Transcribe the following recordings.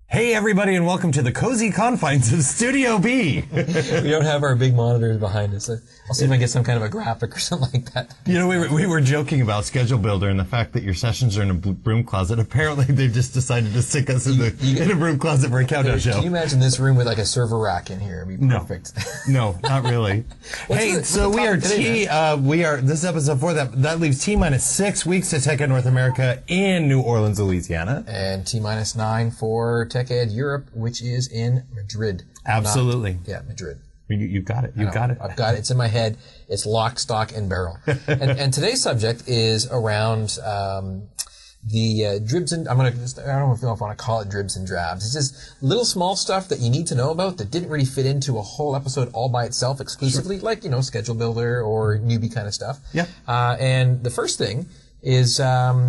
Hey everybody, and welcome to the cozy confines of Studio B. We don't have our big monitors behind us. I'll see if I can get some kind of a graphic or something like that. You know, we were joking about Schedule Builder and the fact that your sessions are in a broom closet. Apparently, they've just decided to stick us in a broom closet for a countdown show. Can you imagine this room with like a server rack in here? It'd be perfect. No, not really. Hey, so we are this is episode 4. That leaves T-minus 6 weeks to TechEd North America in New Orleans, Louisiana. And T-minus 9 for TechEd Europe, which is in Madrid. Absolutely. Madrid. You got it. You got it. I've got it. It's in my head. It's lock, stock, and barrel. and today's subject is around the dribs and I don't know if I want to call it dribs and drabs. It's just little small stuff that you need to know about that didn't really fit into a whole episode all by itself exclusively, like Schedule Builder or newbie kind of stuff. Yeah. And the first thing is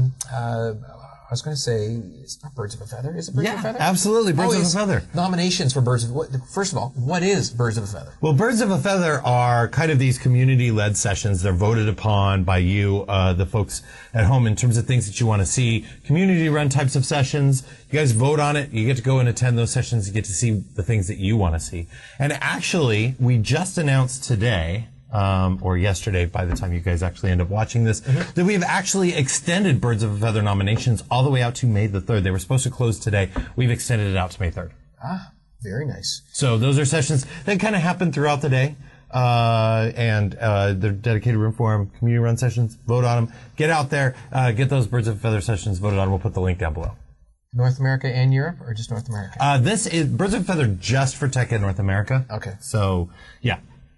I was going to say, it's not Birds of a Feather. Is it Birds of a Feather? Yeah, absolutely. Birds of a Feather. Nominations for Birds of a Feather. First of all, what is Birds of a Feather? Well, Birds of a Feather are kind of these community-led sessions. They're voted upon by you, the folks at home, in terms of things that you want to see. Community-run types of sessions. You guys vote on it. You get to go and attend those sessions. You get to see the things that you want to see. And actually, we just announced today, or yesterday by the time you guys actually end up watching this, that we have actually extended Birds of a Feather nominations all the way out to May the 3rd. They were supposed to close today. We've extended it out to May 3rd. Ah, very nice. So those are sessions that kind of happen throughout the day. And they're dedicated room for them, community run sessions, vote on them. Get out there, get those Birds of a Feather sessions voted on. We'll put the link down below. North America and Europe, or just North America? This is Birds of a Feather just for TechEd North America. Okay. So, yeah.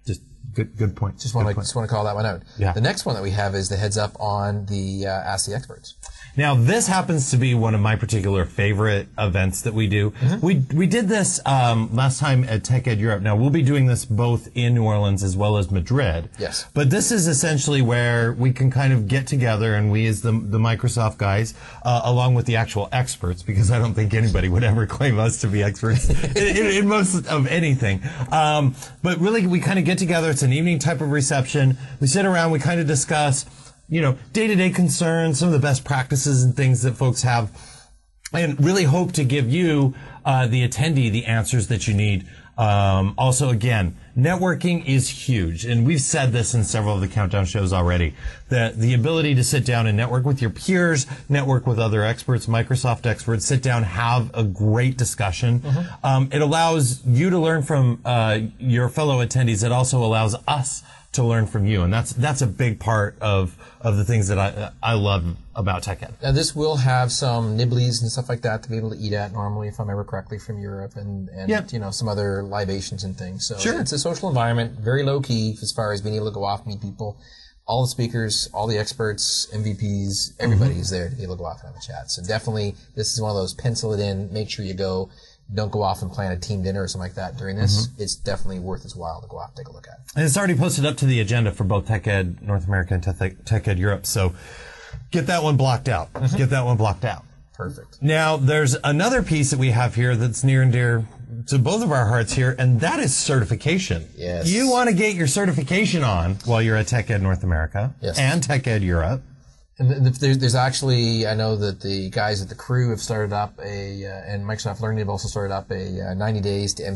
Good point. Just want to call that one out. Yeah. The next one that we have is the heads up on the Ask the Experts. Now, this happens to be one of my particular favorite events that we do. We did this last time at TechEd Europe. Now, we'll be doing this both in New Orleans as well as Madrid. Yes. But this is essentially where we can kind of get together, and we as the Microsoft guys, along with the actual experts, because I don't think anybody would ever claim us to be experts in most of anything. But really, we kind of get together. It's an evening type of reception. We sit around, we kind of discuss day-to-day concerns, some of the best practices and things that folks have, and really hope to give you, the attendee, the answers that you need. Also, again, networking is huge, and we've said this in several of the countdown shows already, that the ability to sit down and network with your peers, network with other experts, Microsoft experts, sit down, have a great discussion. It allows you to learn from your fellow attendees. It also allows us to learn from you, and that's a big part of the things that I love about TechEd. Now, this will have some nibblies and stuff like that to be able to eat at normally, if I remember correctly, from Europe, and some other libations and things. So sure. It's a social environment, very low key as far as being able to go off and meet people. All the speakers, all the experts, MVPs, everybody is there to be able to go off and have a chat. So definitely, this is one of those pencil it in, make sure you go. Don't go off and plan a team dinner or something like that during this. It's definitely worth its while to go off and take a look at. And it's already posted up to the agenda for both TechEd North America and TechEd Europe. So get that one blocked out. Get that one blocked out. Perfect. Now, there's another piece that we have here that's near and dear to both of our hearts here, and that is certification. Yes. You want to get your certification on while you're at TechEd North America and TechEd Europe. And there's actually, I know that the guys at the crew have started up and Microsoft Learning have also started up a 90 Days to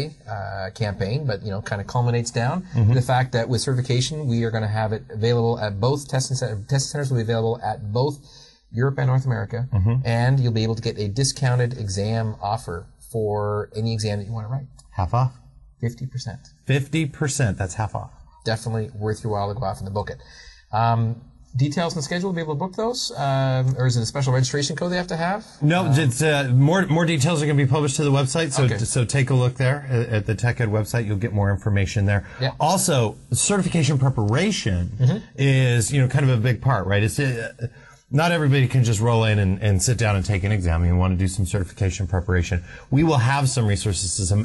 MCSA campaign, but kind of culminates down to the fact that with certification, we are going to have it available at both testing centers. Testing centers will be available at both Europe and North America, and you'll be able to get a discounted exam offer for any exam that you want to write. Half off? 50%. 50%. That's half off. Definitely worth your while to go off and book it. Details on the schedule to be able to book those, or is it a special registration code they have to have? No, it's more details are going to be published to the website, so take a look there at the TechEd website. You'll get more information there. Yeah. Also, certification preparation is kind of a big part, right? It's not everybody can just roll in and sit down and take an exam. You want to do some certification preparation. We will have some resources, some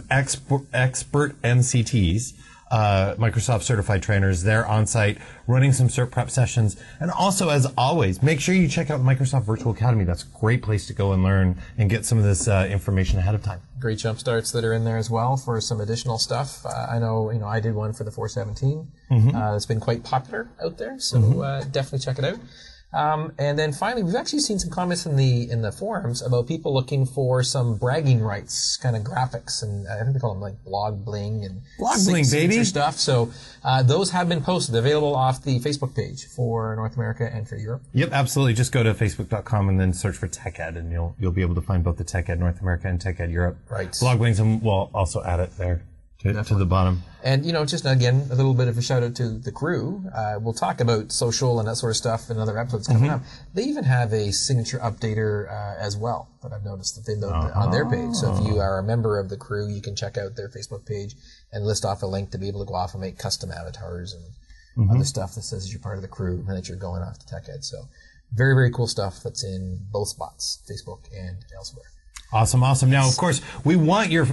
expert MCTs. Microsoft certified trainers. They're on site running some cert prep sessions. And also, as always, make sure you check out Microsoft Virtual Academy. That's a great place to go and learn and get some of this information ahead of time. Great jump starts that are in there as well for some additional stuff. I know, I did one for the 417. It's been quite popular out there, so definitely check it out. And then finally, we've actually seen some comments in the forums about people looking for some bragging rights kind of graphics, and I think they call them like blog bling and baby stuff. So those have been posted. They're available off the Facebook page for North America and for Europe. Yep, absolutely. Just go to facebook.com and then search for TechEd, and you'll be able to find both the TechEd North America and TechEd Europe. Right. Blog blings, and we'll also add it there to the bottom. And, just again, a little bit of a shout out to the crew. We'll talk about social and that sort of stuff in other episodes coming up. They even have a signature updater as well that I've noticed that they note on their page. So if you are a member of the crew, you can check out their Facebook page and list off a link to be able to go off and make custom avatars and other stuff that says you're part of the crew and that you're going off to TechEd. So very, very cool stuff that's in both spots, Facebook and elsewhere. Awesome. Now, of course, we want you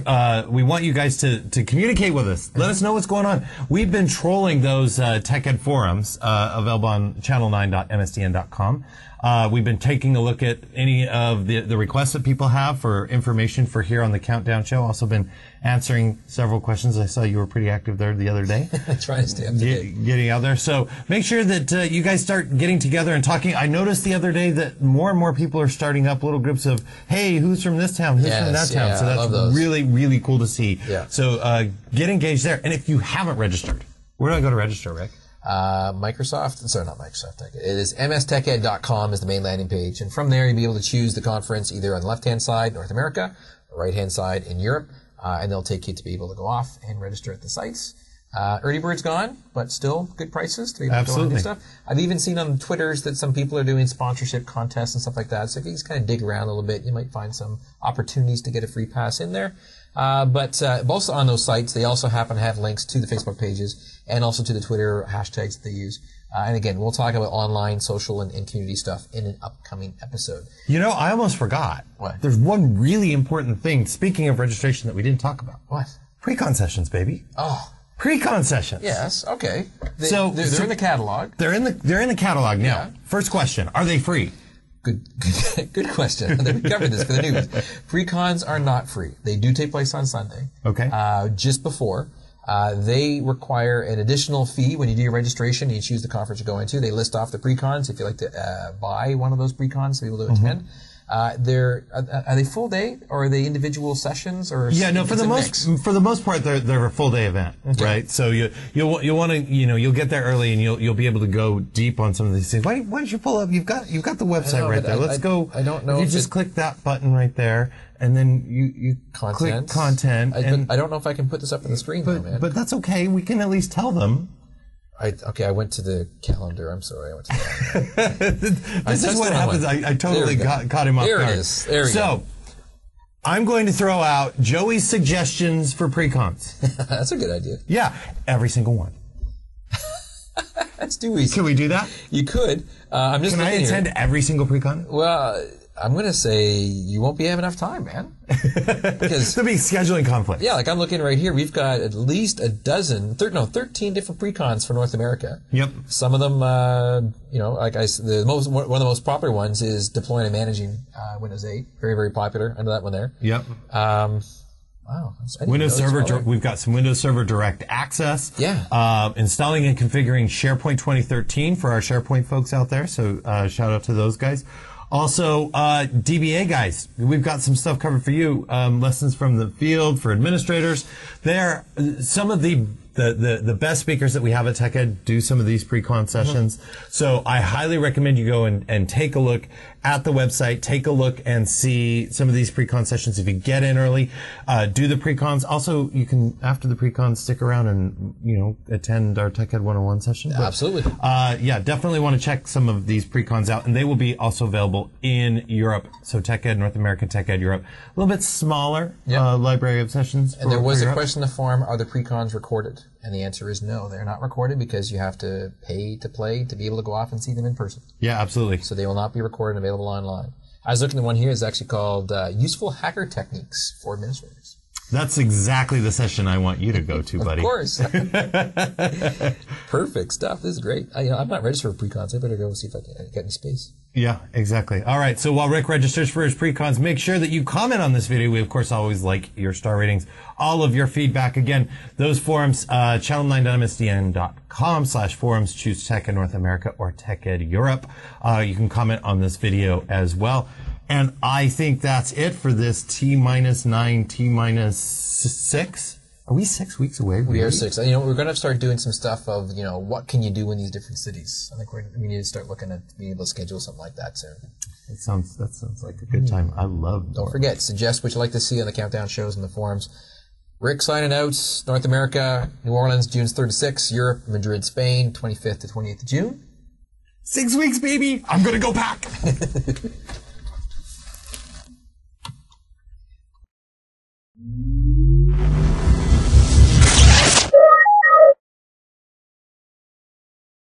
guys to communicate with us. Let us know what's going on. We've been trolling those TechEd forums available on channel9.msdn.com. We've been taking a look at any of the requests that people have for information for here on the Countdown Show. Also been answering several questions. I saw you were pretty active there the other day. Trying to stay up to date. Getting out there. So make sure that you guys start getting together and talking. I noticed the other day that more and more people are starting up little groups of, hey, who's from this town? Who's from that town? Yeah, so that's really, really cool to see. Yeah. So get engaged there. And if you haven't registered, where do I go to register, Rick? Not Microsoft. It is msteched.com is the main landing page. And from there, you'll be able to choose the conference either on the left-hand side, North America, or right-hand side in Europe. And they'll take you to be able to go off and register at the sites. Early bird's gone, but still good prices to be able to go on and do stuff. I've even seen on Twitters that some people are doing sponsorship contests and stuff like that. So if you just kind of dig around a little bit, you might find some opportunities to get a free pass in there. But both on those sites, they also happen to have links to the Facebook pages and also to the Twitter hashtags that they use. And again, we'll talk about online, social, and community stuff in an upcoming episode. I almost forgot. What? There's one really important thing, speaking of registration, that we didn't talk about. What? Pre-con sessions, baby. Oh. Pre-con sessions. Yes, okay. They're in the catalog. They're in the catalog now. Yeah. First question, are they free? Good question. We covered this for the news. Pre-cons are not free. They do take place on Sunday. Okay. Just before. They require an additional fee when you do your registration and you choose the conference you're going to. They list off the pre-cons if you like to buy one of those pre-cons to be able to attend. Are they full day or are they individual sessions or? Yeah, no. For the most part, they're a full day event, right? So you'll want to you'll get there early and you'll be able to go deep on some of these things. Why don't you pull up? You've got the website right there. Let's go. I don't know. If you just click that button right there and then you click content. I don't know if I can put this up on the screen, man. But that's okay. We can at least tell them. I went to the calendar. I'm sorry. I went to the calendar. This is what happens. I totally caught him off guard. There it is. There we go. So, I'm going to throw out Joey's suggestions for pre-cons. That's a good idea. Yeah. Every single one. That's too easy. Can we do that? You could. I'm just Can I attend every single pre-con? Well, I'm going to say you won't be having enough time, man. Because there'll be scheduling conflict. Yeah, like I'm looking right here. We've got at least 13 different pre-cons for North America. Yep. Some of them, one of the most popular ones is deploying and managing Windows 8. Very, very popular. I know that one there. Yep. Wow. Windows Server, we've got some Windows Server Direct Access. Yeah. Installing and configuring SharePoint 2013 for our SharePoint folks out there. So shout out to those guys. Also, DBA guys, we've got some stuff covered for you. Lessons from the field for administrators. They're some of the best speakers that we have at TechEd do some of these pre-con sessions. So I highly recommend you go and take a look at the website, take a look and see some of these pre-con sessions. If you get in early, do the pre-cons. Also, you can, after the pre-cons, stick around and, attend our TechEd 101 session. But, absolutely. Yeah, definitely want to check some of these pre-cons out. And they will be also available in Europe. So TechEd North America, TechEd Europe. A little bit smaller library of sessions. And there was a question in the forum, are the pre-cons recorded? And the answer is no, they're not recorded because you have to pay to play to be able to go off and see them in person. Yeah, absolutely. So they will not be recorded and available online. I was looking at one here. It's actually called Useful Hacker Techniques for Administrators. That's exactly the session I want you to go to, buddy. Of course. Perfect stuff. This is great. I'm not registered for pre-cons. I better go see if I can get any space. Yeah, exactly. All right. So while Rick registers for his pre-cons, make sure that you comment on this video. We, of course, always like your star ratings, all of your feedback. Again, those forums, channel9.msdn.com/forums, choose Tech Ed North America or Tech Ed Europe. You can comment on this video as well. And I think that's it for this T-9, T-6. Are we 6 weeks away? Really? We are 6. You know, we're going to start doing some stuff of, you know, what can you do in these different cities? I think we need to start looking at being able to schedule something like that soon. That sounds like a good time. I love. Don't forget, suggest what you'd like to see on the countdown shows and the forums. Rick signing out. North America, New Orleans, June 3rd to 6th. Europe, Madrid, Spain, 25th to 28th of June. 6 weeks, baby. I'm going to go back.